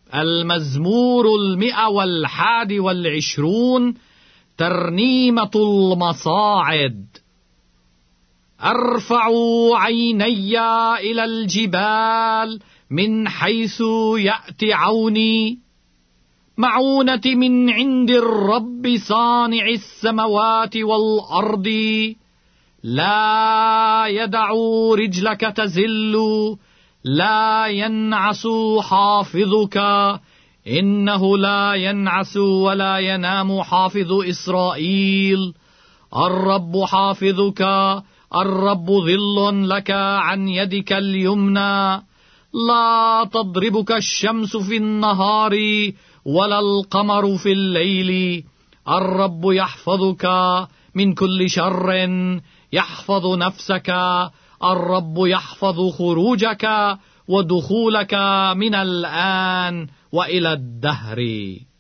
المزمور 121 ترنيمة المصاعد. أرفع عيني إلى الجبال من حيث يأتي عوني. معونتي من عند الرب صانع السماوات والأرض. لا يدع رجلك تزل، لا ينعس حافظك. إنه لا ينعس ولا ينام حافظ إسرائيل. الرب حافظك، الرب ظل لك عن يدك اليمنى. لا تضربك الشمس في النهار ولا القمر في الليل. الرب يحفظك من كل شر، يحفظ نفسك. الرب يحفظ خروجك ودخولك من الآن وإلى الدهر.